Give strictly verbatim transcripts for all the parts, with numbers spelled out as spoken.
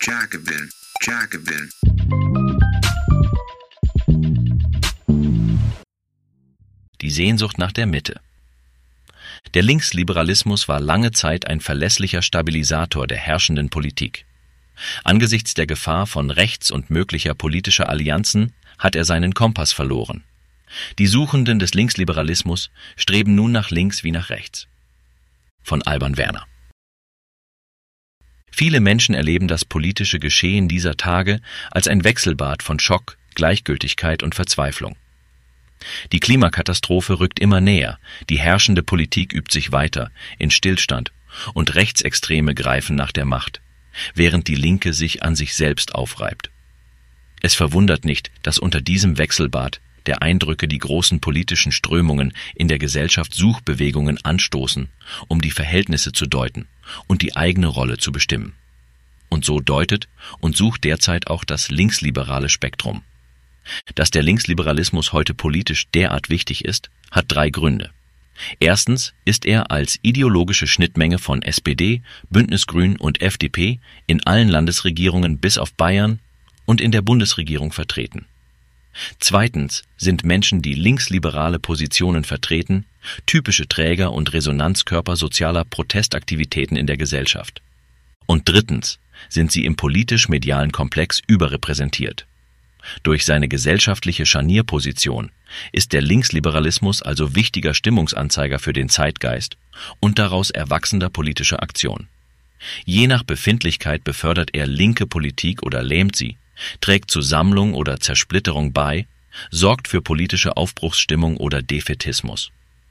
Jacobin, Jacobin. Die Sehnsucht nach der Mitte. Der Linksliberalismus war lange Zeit ein verlässlicher Stabilisator der herrschenden Politik. Angesichts der Gefahr von rechts und möglicher politischer Allianzen hat er seinen Kompass verloren. Die Suchenden des Linksliberalismus streben nun nach links wie nach rechts. Von Alban Werner. Viele Menschen erleben das politische Geschehen dieser Tage als ein Wechselbad von Schock, Gleichgültigkeit und Verzweiflung. Die Klimakatastrophe rückt immer näher, die herrschende Politik übt sich weiter, in Stillstand, und Rechtsextreme greifen nach der Macht, während die Linke sich an sich selbst aufreibt. Es verwundert nicht, dass unter diesem Wechselbad der Eindrücke die großen politischen Strömungen in der Gesellschaft Suchbewegungen anstoßen, um die Verhältnisse zu deuten und die eigene Rolle zu bestimmen. Und so deutet und sucht derzeit auch das linksliberale Spektrum. Dass der Linksliberalismus heute politisch derart wichtig ist, hat drei Gründe. Erstens ist er als ideologische Schnittmenge von S P D, Bündnisgrün und F D P in allen Landesregierungen bis auf Bayern und in der Bundesregierung vertreten. Zweitens sind Menschen, die linksliberale Positionen vertreten, typische Träger und Resonanzkörper sozialer Protestaktivitäten in der Gesellschaft. Und drittens sind sie im politisch-medialen Komplex überrepräsentiert. Durch seine gesellschaftliche Scharnierposition ist der Linksliberalismus also wichtiger Stimmungsanzeiger für den Zeitgeist und daraus erwachsender politischer Aktion. Je nach Befindlichkeit befördert er linke Politik oder lähmt sie, trägt zu Sammlung oder Zersplitterung bei, sorgt für politische Aufbruchsstimmung oder Defätismus.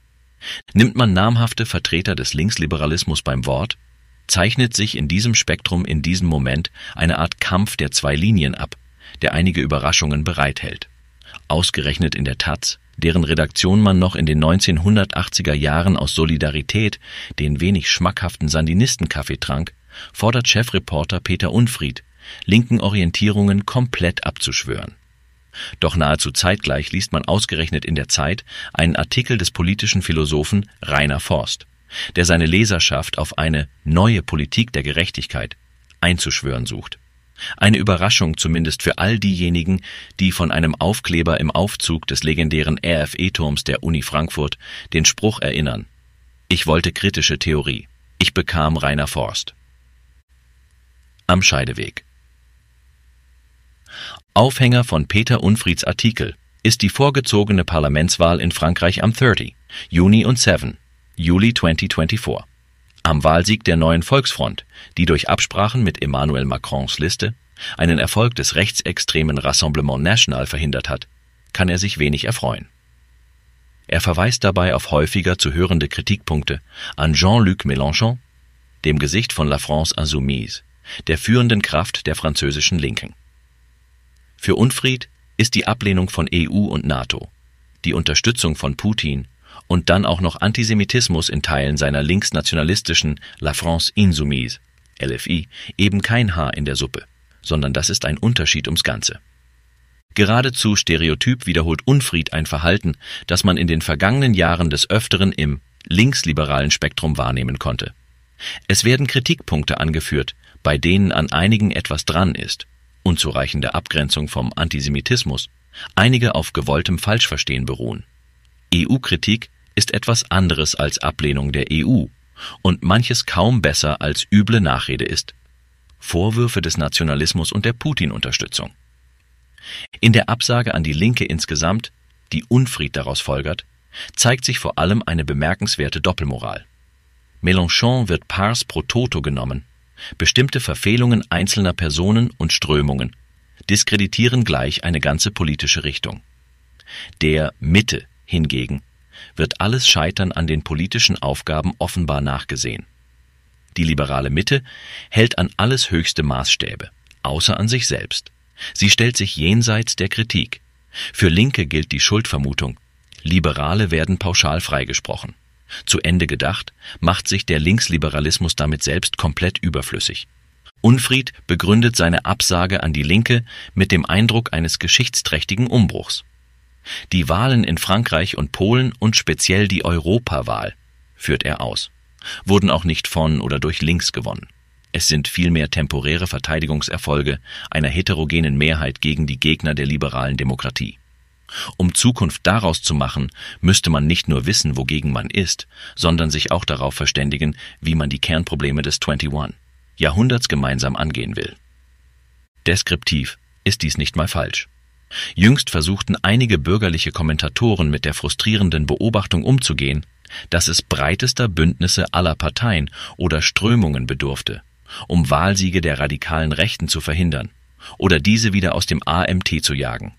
Nimmt man namhafte Vertreter des Linksliberalismus beim Wort, zeichnet sich in diesem Spektrum in diesem Moment eine Art Kampf der zwei Linien ab, der einige Überraschungen bereithält. Ausgerechnet in der Taz, deren Redaktion man noch in den neunzehnhundertachtziger Jahren aus Solidarität den wenig schmackhaften Sandinistenkaffee trank, fordert Chefreporter Peter Unfried, linken Orientierungen komplett abzuschwören. Doch nahezu zeitgleich liest man ausgerechnet in der Zeit einen Artikel des politischen Philosophen Rainer Forst, der seine Leserschaft auf eine neue Politik der Gerechtigkeit einzuschwören sucht. Eine Überraschung zumindest für all diejenigen, die von einem Aufkleber im Aufzug des legendären R F E-Turms der Uni Frankfurt den Spruch erinnern: Ich wollte kritische Theorie. Ich bekam Rainer Forst. Am Scheideweg. Aufhänger von Peter Unfrieds Artikel ist die vorgezogene Parlamentswahl in Frankreich am dreißigsten Juni und siebten Juli zweitausendvierundzwanzig. Am Wahlsieg der neuen Volksfront, die durch Absprachen mit Emmanuel Macrons Liste einen Erfolg des rechtsextremen Rassemblement National verhindert hat, kann er sich wenig erfreuen. Er verweist dabei auf häufiger zu hörende Kritikpunkte an Jean-Luc Mélenchon, dem Gesicht von La France Insoumise, der führenden Kraft der französischen Linken. Für Unfried ist die Ablehnung von E U und NATO, die Unterstützung von Putin und dann auch noch Antisemitismus in Teilen seiner linksnationalistischen La France Insoumise, L F I, eben kein Haar in der Suppe, sondern das ist ein Unterschied ums Ganze. Geradezu stereotyp wiederholt Unfried ein Verhalten, das man in den vergangenen Jahren des Öfteren im linksliberalen Spektrum wahrnehmen konnte. Es werden Kritikpunkte angeführt, bei denen an einigen etwas dran ist, unzureichende Abgrenzung vom Antisemitismus, einige auf gewolltem Falschverstehen beruhen. E U-Kritik ist etwas anderes als Ablehnung der E U und manches kaum besser als üble Nachrede ist. Vorwürfe des Nationalismus und der Putin-Unterstützung. In der Absage an die Linke insgesamt, die Unfried daraus folgert, zeigt sich vor allem eine bemerkenswerte Doppelmoral. Mélenchon wird pars pro toto genommen. Bestimmte Verfehlungen einzelner Personen und Strömungen diskreditieren gleich eine ganze politische Richtung. Der Mitte hingegen wird alles Scheitern an den politischen Aufgaben offenbar nachgesehen. Die liberale Mitte hält an alles höchste Maßstäbe, außer an sich selbst. Sie stellt sich jenseits der Kritik. Für Linke gilt die Schuldvermutung. Liberale werden pauschal freigesprochen. Zu Ende gedacht, macht sich der Linksliberalismus damit selbst komplett überflüssig. Unfried begründet seine Absage an die Linke mit dem Eindruck eines geschichtsträchtigen Umbruchs. Die Wahlen in Frankreich und Polen und speziell die Europawahl, führt er aus, wurden auch nicht von oder durch links gewonnen. Es sind vielmehr temporäre Verteidigungserfolge einer heterogenen Mehrheit gegen die Gegner der liberalen Demokratie. Um Zukunft daraus zu machen, müsste man nicht nur wissen, wogegen man ist, sondern sich auch darauf verständigen, wie man die Kernprobleme des einundzwanzigsten Jahrhunderts gemeinsam angehen will. Deskriptiv ist dies nicht mal falsch. Jüngst versuchten einige bürgerliche Kommentatoren mit der frustrierenden Beobachtung umzugehen, dass es breitester Bündnisse aller Parteien oder Strömungen bedurfte, um Wahlsiege der radikalen Rechten zu verhindern oder diese wieder aus dem A M T zu jagen.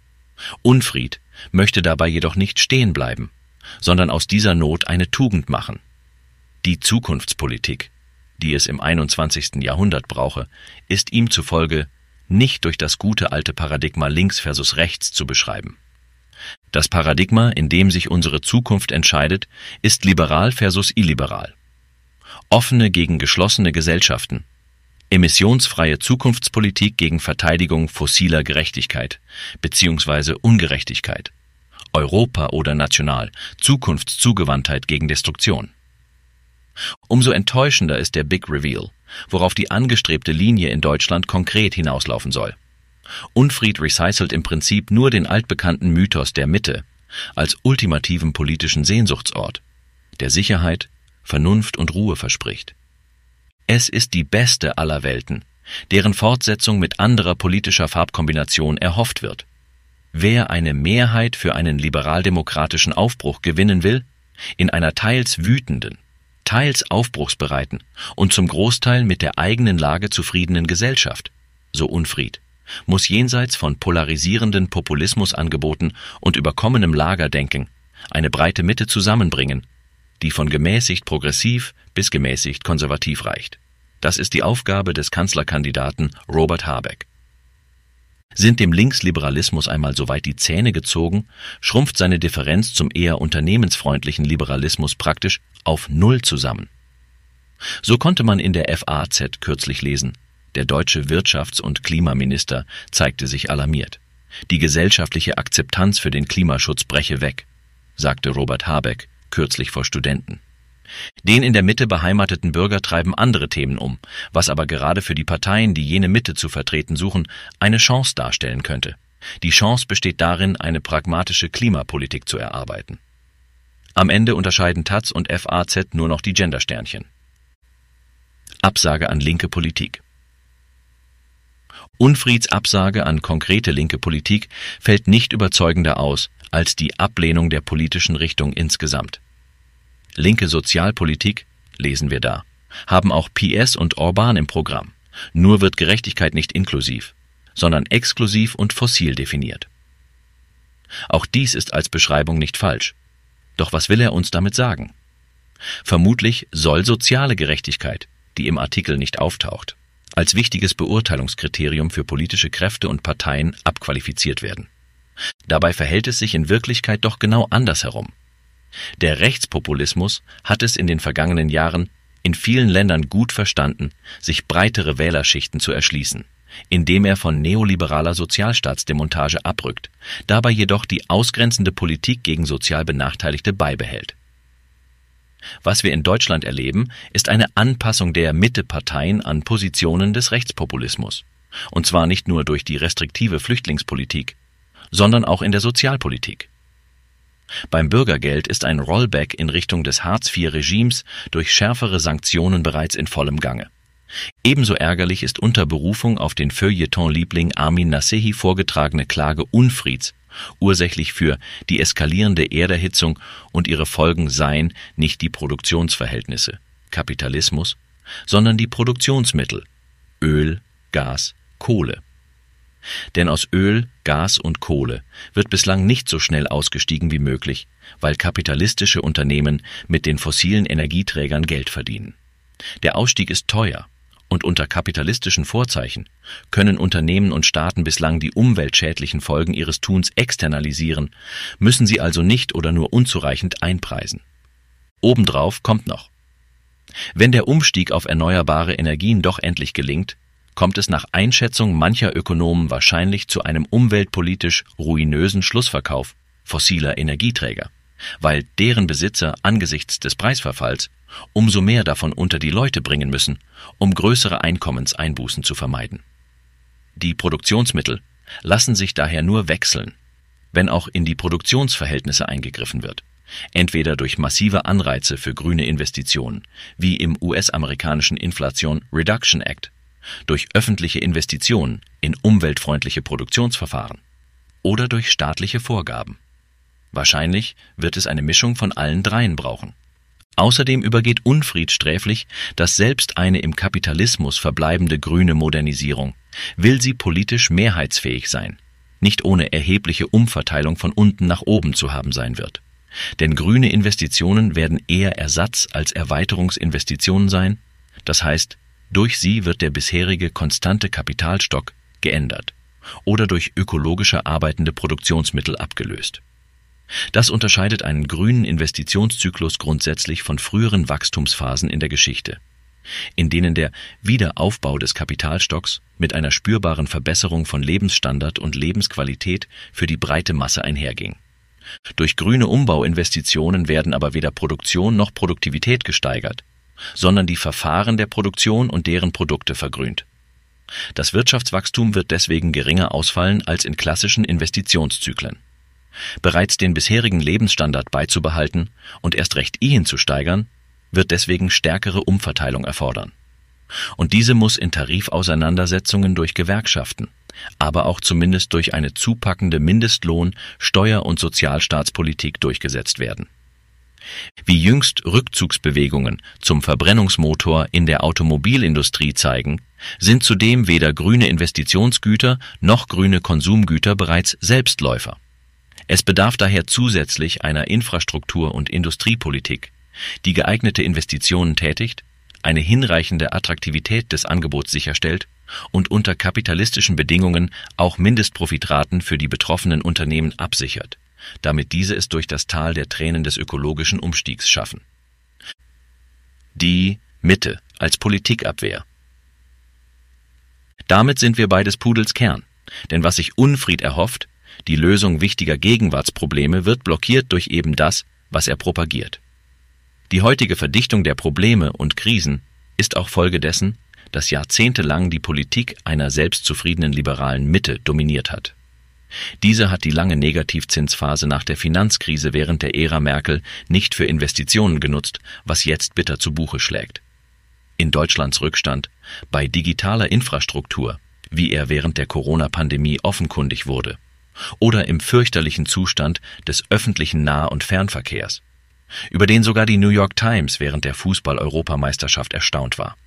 Unfried möchte dabei jedoch nicht stehen bleiben, sondern aus dieser Not eine Tugend machen. Die Zukunftspolitik, die es im einundzwanzigsten Jahrhundert brauche, ist ihm zufolge nicht durch das gute alte Paradigma links versus rechts zu beschreiben. Das Paradigma, in dem sich unsere Zukunft entscheidet, ist liberal versus illiberal. Offene gegen geschlossene Gesellschaften, emissionsfreie Zukunftspolitik gegen Verteidigung fossiler Gerechtigkeit bzw. Ungerechtigkeit, Europa oder national, Zukunftszugewandtheit gegen Destruktion. Umso enttäuschender ist der Big Reveal, worauf die angestrebte Linie in Deutschland konkret hinauslaufen soll. Unfried recycelt im Prinzip nur den altbekannten Mythos der Mitte als ultimativen politischen Sehnsuchtsort, der Sicherheit, Vernunft und Ruhe verspricht. Es ist die beste aller Welten, deren Fortsetzung mit anderer politischer Farbkombination erhofft wird. Wer eine Mehrheit für einen liberaldemokratischen Aufbruch gewinnen will, in einer teils wütenden, teils aufbruchsbereiten und zum Großteil mit der eigenen Lage zufriedenen Gesellschaft, so Unfried, muss jenseits von polarisierenden Populismusangeboten und überkommenem Lagerdenken eine breite Mitte zusammenbringen, die von gemäßigt progressiv bis gemäßigt konservativ reicht. Das ist die Aufgabe des Kanzlerkandidaten Robert Habeck. Sind dem Linksliberalismus einmal soweit die Zähne gezogen, schrumpft seine Differenz zum eher unternehmensfreundlichen Liberalismus praktisch auf Null zusammen. So konnte man in der F A Z kürzlich lesen, der deutsche Wirtschafts- und Klimaminister zeigte sich alarmiert. Die gesellschaftliche Akzeptanz für den Klimaschutz breche weg, sagte Robert Habeck kürzlich vor Studenten. Den in der Mitte beheimateten Bürger treiben andere Themen um, was aber gerade für die Parteien, die jene Mitte zu vertreten suchen, eine Chance darstellen könnte. Die Chance besteht darin, eine pragmatische Klimapolitik zu erarbeiten. Am Ende unterscheiden Taz und F A Z nur noch die Gendersternchen. Absage an linke Politik. Unfrieds Absage an konkrete linke Politik fällt nicht überzeugender aus als die Ablehnung der politischen Richtung insgesamt. Linke Sozialpolitik, lesen wir da, haben auch P S und Orban im Programm. Nur wird Gerechtigkeit nicht inklusiv, sondern exklusiv und fossil definiert. Auch dies ist als Beschreibung nicht falsch. Doch was will er uns damit sagen? Vermutlich soll soziale Gerechtigkeit, die im Artikel nicht auftaucht, als wichtiges Beurteilungskriterium für politische Kräfte und Parteien abqualifiziert werden. Dabei verhält es sich in Wirklichkeit doch genau andersherum. Der Rechtspopulismus hat es in den vergangenen Jahren in vielen Ländern gut verstanden, sich breitere Wählerschichten zu erschließen, indem er von neoliberaler Sozialstaatsdemontage abrückt, dabei jedoch die ausgrenzende Politik gegen sozial Benachteiligte beibehält. Was wir in Deutschland erleben, ist eine Anpassung der Mitteparteien an Positionen des Rechtspopulismus, und zwar nicht nur durch die restriktive Flüchtlingspolitik, sondern auch in der Sozialpolitik. Beim Bürgergeld ist ein Rollback in Richtung des Hartz vier Regimes durch schärfere Sanktionen bereits in vollem Gange. Ebenso ärgerlich ist unter Berufung auf den Feuilleton-Liebling Armin Nasehi vorgetragene Klage Unfrieds, ursächlich für die eskalierende Erderhitzung und ihre Folgen seien nicht die Produktionsverhältnisse, Kapitalismus, sondern die Produktionsmittel, Öl, Gas, Kohle. Denn aus Öl, Gas und Kohle wird bislang nicht so schnell ausgestiegen wie möglich, weil kapitalistische Unternehmen mit den fossilen Energieträgern Geld verdienen. Der Ausstieg ist teuer und unter kapitalistischen Vorzeichen können Unternehmen und Staaten bislang die umweltschädlichen Folgen ihres Tuns externalisieren, müssen sie also nicht oder nur unzureichend einpreisen. Obendrauf kommt noch: Wenn der Umstieg auf erneuerbare Energien doch endlich gelingt, kommt es nach Einschätzung mancher Ökonomen wahrscheinlich zu einem umweltpolitisch ruinösen Schlussverkauf fossiler Energieträger. weil deren Besitzer angesichts des Preisverfalls umso mehr davon unter die Leute bringen müssen, um größere Einkommenseinbußen zu vermeiden. Die Produktionsmittel lassen sich daher nur wechseln, wenn auch in die Produktionsverhältnisse eingegriffen wird, entweder durch massive Anreize für grüne Investitionen, wie im U S-amerikanischen Inflation Reduction Act, durch öffentliche Investitionen in umweltfreundliche Produktionsverfahren oder durch staatliche Vorgaben. Wahrscheinlich wird es eine Mischung von allen dreien brauchen. Außerdem übergeht Unfried sträflich, dass selbst eine im Kapitalismus verbleibende grüne Modernisierung, will sie politisch mehrheitsfähig sein, nicht ohne erhebliche Umverteilung von unten nach oben zu haben sein wird. Denn grüne Investitionen werden eher Ersatz als Erweiterungsinvestitionen sein, das heißt, durch sie wird der bisherige konstante Kapitalstock geändert oder durch ökologischer arbeitende Produktionsmittel abgelöst. Das unterscheidet einen grünen Investitionszyklus grundsätzlich von früheren Wachstumsphasen in der Geschichte, in denen der Wiederaufbau des Kapitalstocks mit einer spürbaren Verbesserung von Lebensstandard und Lebensqualität für die breite Masse einherging. Durch grüne Umbauinvestitionen werden aber weder Produktion noch Produktivität gesteigert, sondern die Verfahren der Produktion und deren Produkte vergrünt. Das Wirtschaftswachstum wird deswegen geringer ausfallen als in klassischen Investitionszyklen. Bereits den bisherigen Lebensstandard beizubehalten und erst recht ihn zu steigern, wird deswegen stärkere Umverteilung erfordern. Und diese muss in Tarifauseinandersetzungen durch Gewerkschaften, aber auch zumindest durch eine zupackende Mindestlohn-, Steuer- und Sozialstaatspolitik durchgesetzt werden. Wie jüngst Rückzugsbewegungen zum Verbrennungsmotor in der Automobilindustrie zeigen, sind zudem weder grüne Investitionsgüter noch grüne Konsumgüter bereits Selbstläufer. Es bedarf daher zusätzlich einer Infrastruktur- und Industriepolitik, die geeignete Investitionen tätigt, eine hinreichende Attraktivität des Angebots sicherstellt und unter kapitalistischen Bedingungen auch Mindestprofitraten für die betroffenen Unternehmen absichert, damit diese es durch das Tal der Tränen des ökologischen Umstiegs schaffen. Die Mitte als Politikabwehr. Damit sind wir bei des Pudels Kern, denn was sich Unfried erhofft, die Lösung wichtiger Gegenwartsprobleme, wird blockiert durch eben das, was er propagiert. Die heutige Verdichtung der Probleme und Krisen ist auch Folge dessen, dass jahrzehntelang die Politik einer selbstzufriedenen liberalen Mitte dominiert hat. Diese hat die lange Negativzinsphase nach der Finanzkrise während der Ära Merkel nicht für Investitionen genutzt, was jetzt bitter zu Buche schlägt. In Deutschlands Rückstand bei digitaler Infrastruktur, wie er während der Corona-Pandemie offenkundig wurde, oder im fürchterlichen Zustand des öffentlichen Nah- und Fernverkehrs, über den sogar die New York Times während der Fußball-Europameisterschaft erstaunt war.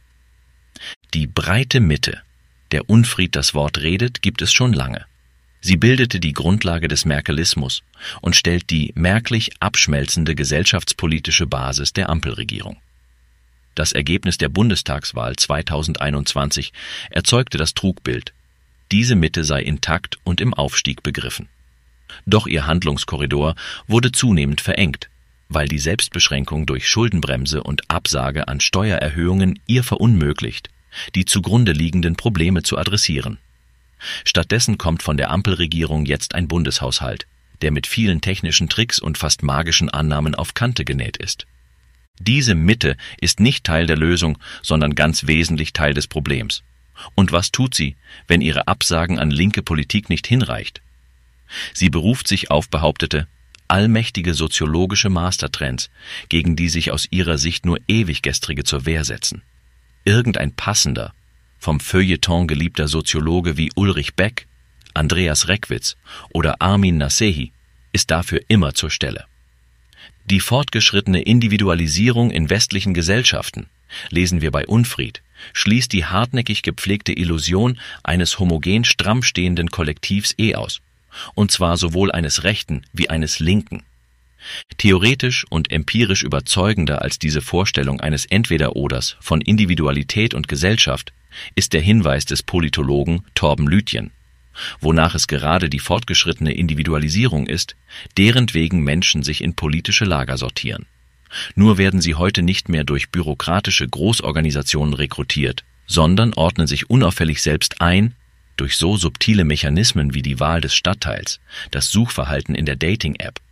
Die breite Mitte, der Unfried das Wort redet, gibt es schon lange. Sie bildete die Grundlage des Merkelismus und stellt die merklich abschmelzende gesellschaftspolitische Basis der Ampelregierung. Das Ergebnis der Bundestagswahl zweitausendeinundzwanzig erzeugte das Trugbild, diese Mitte sei intakt und im Aufstieg begriffen. Doch ihr Handlungskorridor wurde zunehmend verengt, weil die Selbstbeschränkung durch Schuldenbremse und Absage an Steuererhöhungen ihr verunmöglicht, die zugrunde liegenden Probleme zu adressieren. Stattdessen kommt von der Ampelregierung jetzt ein Bundeshaushalt, der mit vielen technischen Tricks und fast magischen Annahmen auf Kante genäht ist. Diese Mitte ist nicht Teil der Lösung, sondern ganz wesentlich Teil des Problems. Und was tut sie, wenn ihre Absagen an linke Politik nicht hinreicht? Sie beruft sich auf behauptete, allmächtige soziologische Mastertrends, gegen die sich aus ihrer Sicht nur Ewiggestrige zur Wehr setzen. Irgendein passender, vom Feuilleton geliebter Soziologe wie Ulrich Beck, Andreas Reckwitz oder Armin Nasehi ist dafür immer zur Stelle. Die fortgeschrittene Individualisierung in westlichen Gesellschaften, lesen wir bei Unfried, schließt die hartnäckig gepflegte Illusion eines homogen stramm stehenden Kollektivs eh aus, und zwar sowohl eines Rechten wie eines Linken. Theoretisch und empirisch überzeugender als diese Vorstellung eines Entweder-Oders von Individualität und Gesellschaft ist der Hinweis des Politologen Torben Lütjen, wonach es gerade die fortgeschrittene Individualisierung ist, deren wegen Menschen sich in politische Lager sortieren. Nur werden sie heute nicht mehr durch bürokratische Großorganisationen rekrutiert, sondern ordnen sich unauffällig selbst ein durch so subtile Mechanismen wie die Wahl des Stadtteils, das Suchverhalten in der Dating-App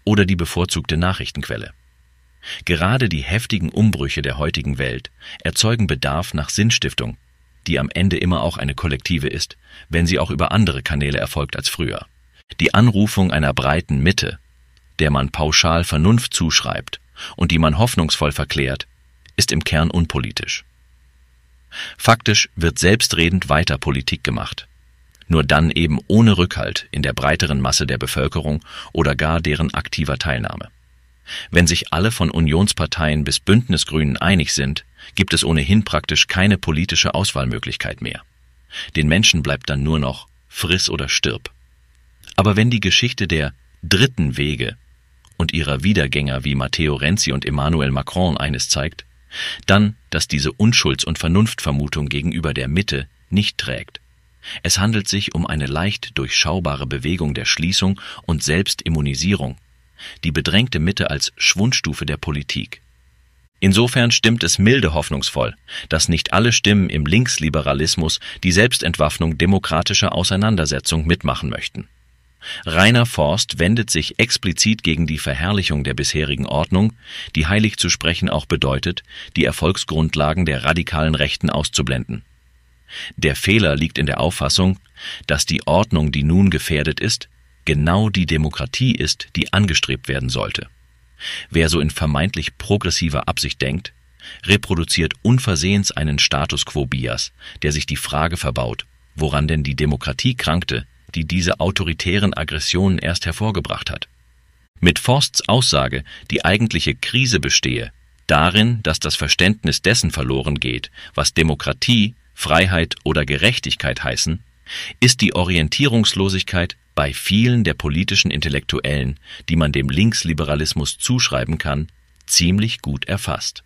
oder die bevorzugte Nachrichtenquelle. Gerade die heftigen Umbrüche der heutigen Welt erzeugen Bedarf nach Sinnstiftung, die am Ende immer auch eine kollektive ist, wenn sie auch über andere Kanäle erfolgt als früher. Die Anrufung einer breiten Mitte, der man pauschal Vernunft zuschreibt und die man hoffnungsvoll verklärt, ist im Kern unpolitisch. Faktisch wird selbstredend weiter Politik gemacht. Nur dann eben ohne Rückhalt in der breiteren Masse der Bevölkerung oder gar deren aktiver Teilnahme. Wenn sich alle von Unionsparteien bis Bündnisgrünen einig sind, gibt es ohnehin praktisch keine politische Auswahlmöglichkeit mehr. Den Menschen bleibt dann nur noch friss oder stirb. Aber wenn die Geschichte der dritten Wege und ihrer Wiedergänger wie Matteo Renzi und Emmanuel Macron eines zeigt, dann, dass diese Unschulds- und Vernunftvermutung gegenüber der Mitte nicht trägt. Es handelt sich um eine leicht durchschaubare Bewegung der Schließung und Selbstimmunisierung, die bedrängte Mitte als Schwundstufe der Politik. Insofern stimmt es milde hoffnungsvoll, dass nicht alle Stimmen im Linksliberalismus die Selbstentwaffnung demokratischer Auseinandersetzung mitmachen möchten. Rainer Forst wendet sich explizit gegen die Verherrlichung der bisherigen Ordnung, die heilig zu sprechen auch bedeutet, die Erfolgsgrundlagen der radikalen Rechten auszublenden. Der Fehler liegt in der Auffassung, dass die Ordnung, die nun gefährdet ist, genau die Demokratie ist, die angestrebt werden sollte. Wer so in vermeintlich progressiver Absicht denkt, reproduziert unversehens einen Status-quo-Bias, der sich die Frage verbaut, woran denn die Demokratie krankte, die diese autoritären Aggressionen erst hervorgebracht hat. Mit Forsts Aussage, die eigentliche Krise bestehe darin, dass das Verständnis dessen verloren geht, was Demokratie, Freiheit oder Gerechtigkeit heißen, ist die Orientierungslosigkeit bei vielen der politischen Intellektuellen, die man dem Linksliberalismus zuschreiben kann, ziemlich gut erfasst.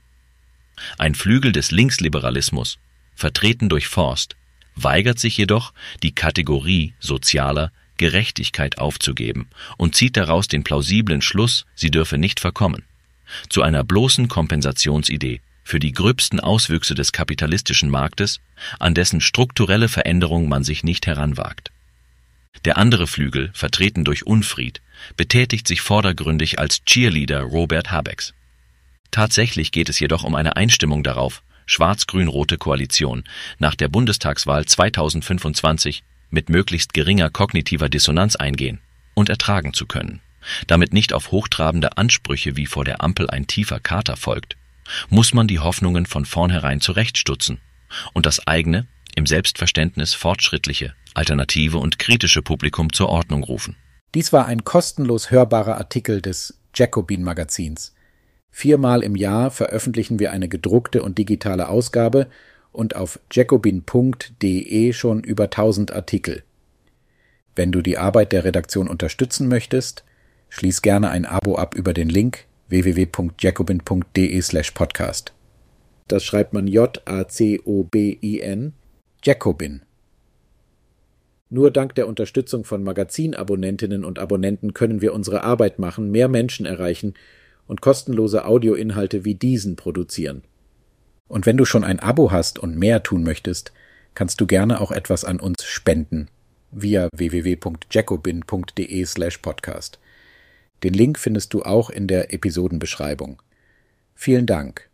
Ein Flügel des Linksliberalismus, vertreten durch Forst, weigert sich jedoch, die Kategorie sozialer Gerechtigkeit aufzugeben und zieht daraus den plausiblen Schluss, sie dürfe nicht verkommen. Zu einer bloßen Kompensationsidee für die gröbsten Auswüchse des kapitalistischen Marktes, an dessen strukturelle Veränderung man sich nicht heranwagt. Der andere Flügel, vertreten durch Unfried, betätigt sich vordergründig als Cheerleader Robert Habecks. Tatsächlich geht es jedoch um eine Einstimmung darauf, schwarz-grün-rote Koalition nach der Bundestagswahl zweitausendfünfundzwanzig mit möglichst geringer kognitiver Dissonanz eingehen und ertragen zu können. Damit nicht auf hochtrabende Ansprüche wie vor der Ampel ein tiefer Kater folgt, muss man die Hoffnungen von vornherein zurechtstutzen und das eigene, im Selbstverständnis fortschrittliche, alternative und kritische Publikum zur Ordnung rufen. Dies war ein kostenlos hörbarer Artikel des Jacobin-Magazins. Viermal im Jahr veröffentlichen wir eine gedruckte und digitale Ausgabe und auf jacobin punkt de schon über tausend Artikel. Wenn du die Arbeit der Redaktion unterstützen möchtest, schließ gerne ein Abo ab über den Link w w w punkt jacobin punkt de slash podcast. Das schreibt man J A C O B I N, Jacobin. Nur dank der Unterstützung von Magazinabonnentinnen und Abonnenten können wir unsere Arbeit machen, mehr Menschen erreichen und kostenlose Audioinhalte wie diesen produzieren. Und wenn du schon ein Abo hast und mehr tun möchtest, kannst du gerne auch etwas an uns spenden via w w w punkt jacobin punkt de slash podcast. Den Link findest du auch in der Episodenbeschreibung. Vielen Dank.